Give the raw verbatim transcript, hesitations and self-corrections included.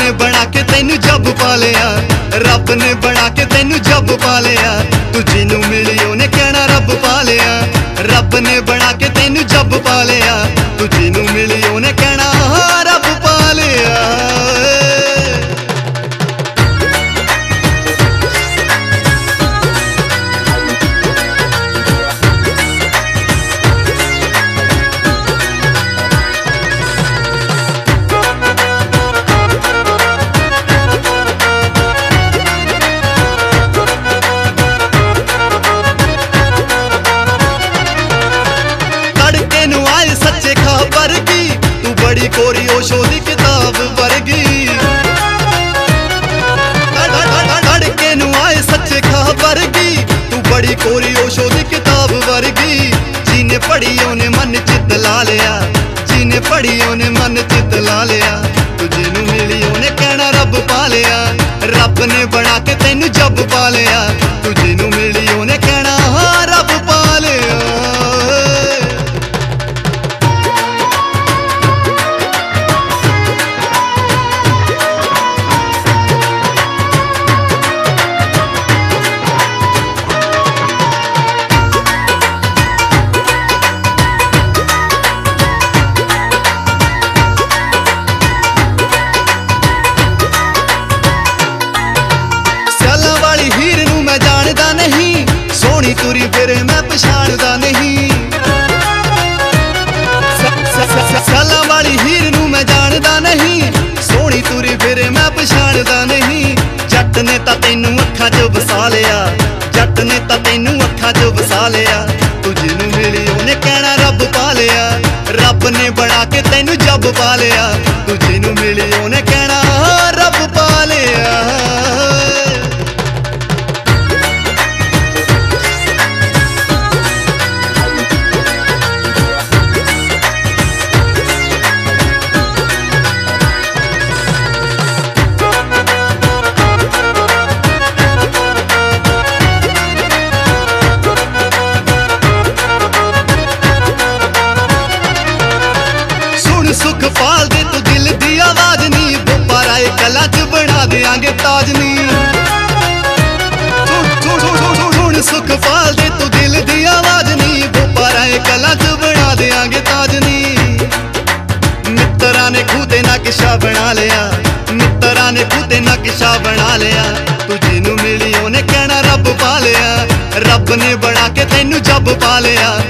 ने बना के तेनू जब पा लिया, रब ने बना के तेनू जब पा लिया। तू जिनू मिली ओने कहना रब पा लिया, रब ने बना के तेनू जब पा लिया। तू जिनू मिली ओने कहना रब पा लिया। सच्चे खबर की तू बड़ी कोरी ओशो दी किताब वर्गी, लड़के नू आए सच्चे खबर की तू बड़ी कोरी ओशो दी किताब वर्गी। जिने पढ़ी ओने मन चित ला लिया, जिने पढ़ी ओने मन चित ला लिया। तू जिनू मिली ओने कहना रब पा लिया, रब ने बना के तेनू जब पा लिया। तू जिनू मिली ओने कहना रब पा लिया। नहीं सोनी तुरी फिर मैं पछाणदा नहीं, साला वाली हीर नू मैं जानदा नहीं। सोनी तुरी फिर मैं पछाणदा नहीं। जट ने ता तैनू अखां च वसा लिया, जट ने ता तैनू अखां च वसा लिया। तू जिनू मिली ओने कहना रब पा लिया, रब ने बना के तैनू जब पा लिया। तू जिनू मिली ओने कहना रब पा लिया। सुख पाल दे तू दिल दी आवाज नी, बोपा राय कला च बना देंगे ताज नी। सुन सुख पाल दे तू दिल दी आवाज नी, बोपा राय कला च बना देंगे ताज नी। मित्रा ने खूते ना किशा बना लिया, मित्रा ने खूते ना किशा बना लिया। तू जिनू मिली ओने कहना रब पा लिया, रब ने बना के तेनू जब पा लिया।